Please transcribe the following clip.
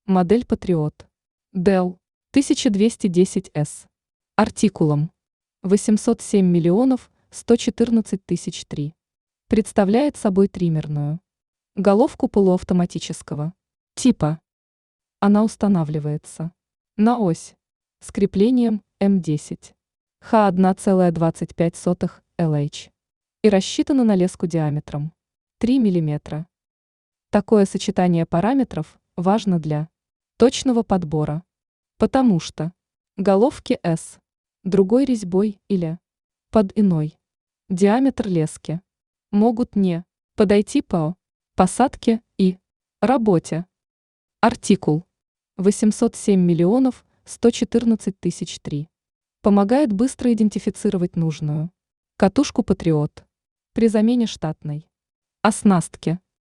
Модель Патриот. Dell 1210S. Артикулом 807 миллионов 114 тысяч 3. Представляет собой триммерную головку полуавтоматического типа. Она устанавливается на ось с креплением М10 Х1,25 LH и рассчитана на леску диаметром 3 мм. Такое сочетание параметров важно для точного подбора, потому что головки S другой резьбой или под иной диаметр лески могут не подойти по посадке и работе. Артикул 807 миллионов 114 тысяч 3 помогает быстро идентифицировать нужную катушку Патриот при замене штатной оснастки.